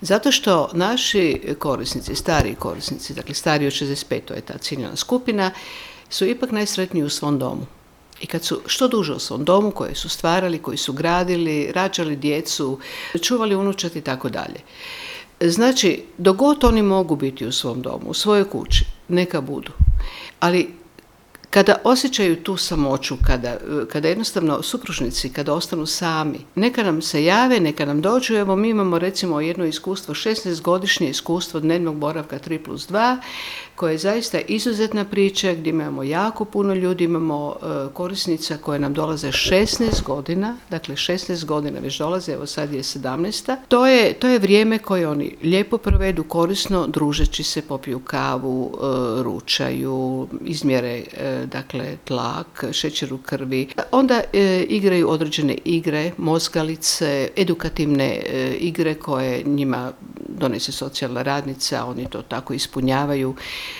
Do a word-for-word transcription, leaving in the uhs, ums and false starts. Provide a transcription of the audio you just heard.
Zato što naši korisnici, stariji korisnici, dakle stariji od šezdeset pet, to je ta ciljana skupina, su ipak najsretniji u svom domu. I kad su što duže u svom domu, koje su stvarali, koji su gradili, rađali djecu, čuvali unučad i tako dalje. Znači, dok god oni mogu biti u svom domu, u svojoj kući, neka budu. Ali kada osjećaju tu samoću, kada, kada jednostavno supružnici, kada ostanu sami, neka nam se jave, neka nam dođu. Evo, mi imamo recimo jedno iskustvo, šesnaestogodišnje iskustvo dnevnog boravka tri plus dva, koje je zaista izuzetna priča, gdje imamo jako puno ljudi, imamo uh, korisnica koje nam dolaze šesnaest godina, dakle šesnaest godina već dolaze, evo sad je sedamnaesta. To je, to je vrijeme koje oni lijepo provedu korisno, družeći se, popiju kavu, uh, ručaju, izmjere uh, dakle tlak, šećer u krvi. Onda e, igraju određene igre, mozgalice, edukativne e, igre koje njima donese socijalna radnica, oni to tako ispunjavaju.